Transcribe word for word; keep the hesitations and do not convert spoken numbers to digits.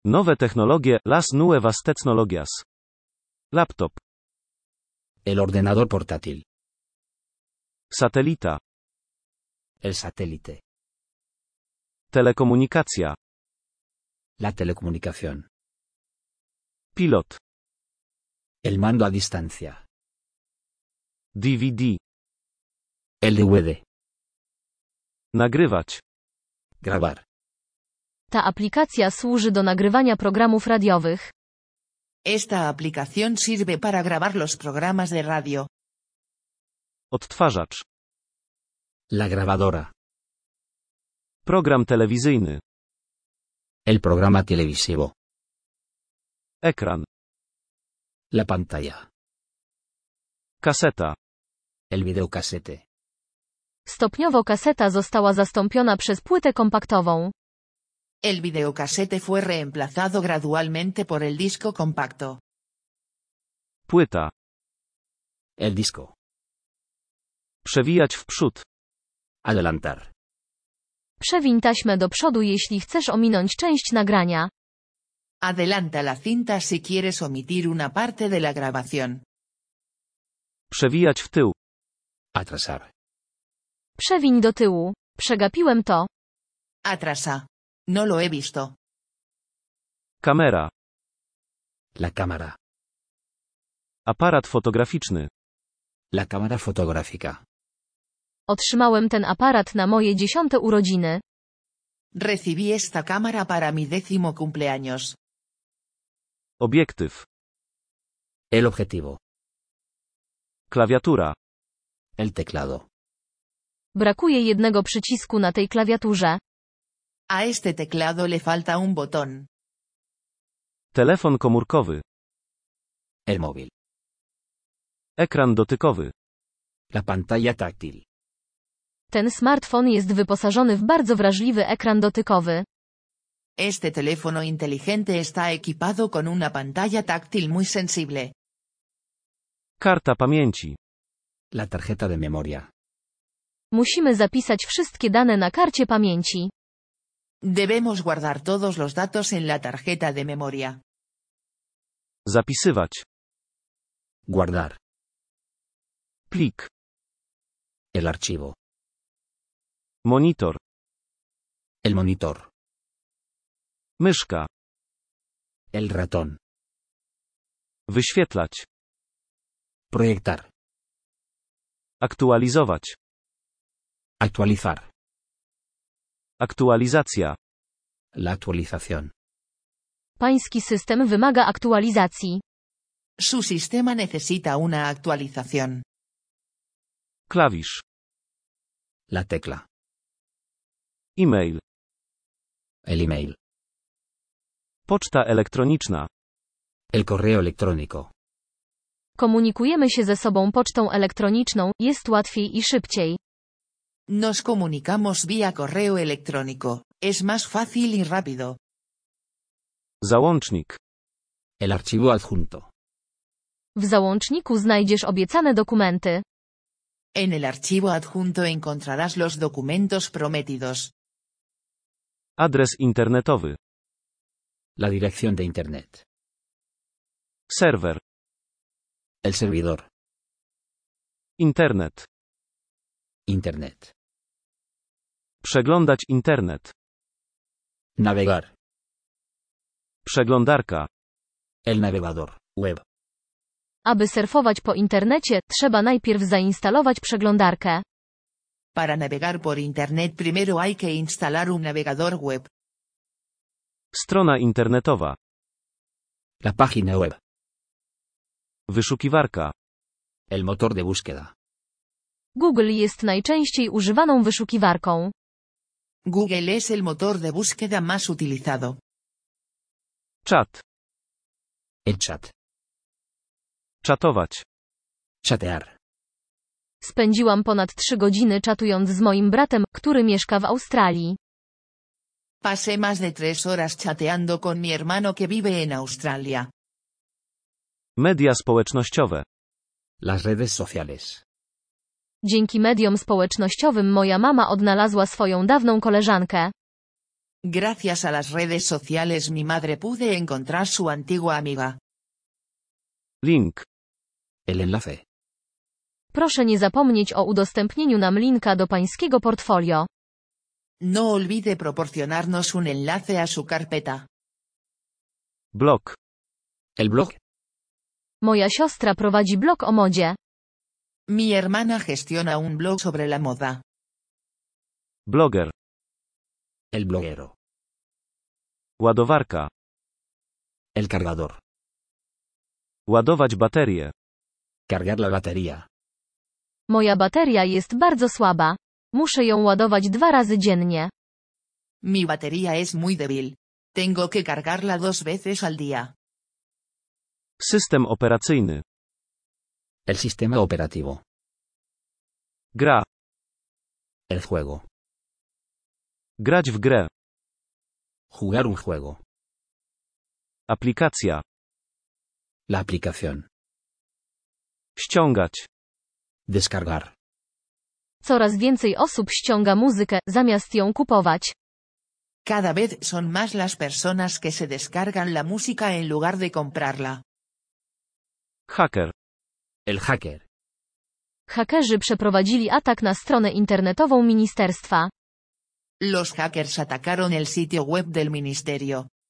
Nowe technologie, las nuevas tecnologías. Laptop. El ordenador portátil. Satelita. El satélite. Telekomunikacja. La telecomunicación. Pilot. El mando a distancia. D V D. El D V D. Nagrywać. Grabar. Ta aplikacja służy do nagrywania programów radiowych. Esta aplicación sirve para grabar los programas de radio. Odtwarzacz. La grabadora. Program telewizyjny. El programa televisivo. Ekran. La pantalla. Kaseta. El videocasete. Stopniowo kaseta została zastąpiona przez płytę kompaktową. El videocasete fue reemplazado gradualmente por el disco compacto. Płyta. El disco. Przewijać w przód. Adelantar. Przewiń taśmę do przodu, jeśli chcesz ominąć część nagrania. Adelanta la cinta si quieres omitir una parte de la grabación. Przewijać w tył. Atrasar. Przewiń do tyłu. Przegapiłem to. Atrasa. No lo he visto. Kamera. La cámara. Aparat fotograficzny. La cámara fotográfica. Otrzymałem ten aparat na moje dziesiąte urodziny. Recibí esta cámara para mi décimo cumpleaños. Obiektyw. El objetivo. Klawiatura. El teclado. Brakuje jednego przycisku na tej klawiaturze. A este teclado le falta un botón. Telefon komórkowy. El móvil. Ekran dotykowy. La pantalla táctil. Ten smartfon jest wyposażony w bardzo wrażliwy ekran dotykowy. Este teléfono inteligente está equipado con una pantalla táctil muy sensible. Karta pamięci. La tarjeta de memoria. Musimy zapisać wszystkie dane na karcie pamięci. Debemos guardar todos los datos en la tarjeta de memoria. Zapisywać. Guardar. Plik. El archivo. Monitor. El monitor. Myszka. El ratón. Wyświetlać. Proyectar. Aktualizować. Actualizar. Aktualizacja. La actualización. Pański system wymaga aktualizacji. Su sistema necesita una actualización. Klawisz. La tecla. E-mail. El email. Poczta elektroniczna. El correo electrónico. Komunikujemy się ze sobą pocztą elektroniczną, jest łatwiej i szybciej. Nos comunicamos vía correo electrónico, es más fácil y rápido. Załącznik. El archivo adjunto. W załączniku znajdziesz obiecane dokumenty. En el archivo adjunto encontrarás los documentos prometidos. Adres internetowy. La dirección de Internet. Serwer. El servidor. Internet. Internet. Przeglądać internet. Navegar. Przeglądarka. El navegador. Web. Aby surfować po internecie, trzeba najpierw zainstalować przeglądarkę. Para navegar por Internet primero hay que instalar un navegador web. Strona internetowa. La página web. Wyszukiwarka. El motor de búsqueda. Google jest najczęściej używaną wyszukiwarką. Google es el motor de búsqueda más utilizado. Czat. El chat. Czatować. Chatear. Spędziłam ponad trzy godziny czatując z moim bratem, który mieszka w Australii. Pasé más de tres horas chateando con mi hermano que vive en Australia. Media społecznościowe. Las redes sociales. Dzięki mediom społecznościowym moja mama odnalazła swoją dawną koleżankę. Gracias a las redes sociales mi madre pude encontrar su antigua amiga. Link. El enlace. Proszę nie zapomnieć o udostępnieniu nam linka do pańskiego portfolio. No olvide proporcionarnos un enlace a su carpeta. Blog. El blog. Moja siostra prowadzi blog o modzie. Mi hermana gestiona un blog sobre la moda. Blogger. El bloguero. Ładowarka. El cargador. Ładować baterię. Cargar la batería. Moja bateria jest bardzo słaba. Muszę ją ładować dwa razy dziennie. Mi batería es muy débil. Tengo que cargarla dos veces al día. System operacyjny. El sistema operativo. Gra. El juego. Grać w grę. Jugar un juego. Aplikacja. La aplicación. Ściągać. Descargar. Coraz więcej osób ściąga muzykę, zamiast ją kupować. Cada vez son más las personas que se descargan la música en lugar de comprarla. Hacker. El hacker. Hakerzy przeprowadzili atak na stronę internetową ministerstwa. Los hackers atacaron el sitio web del ministerio.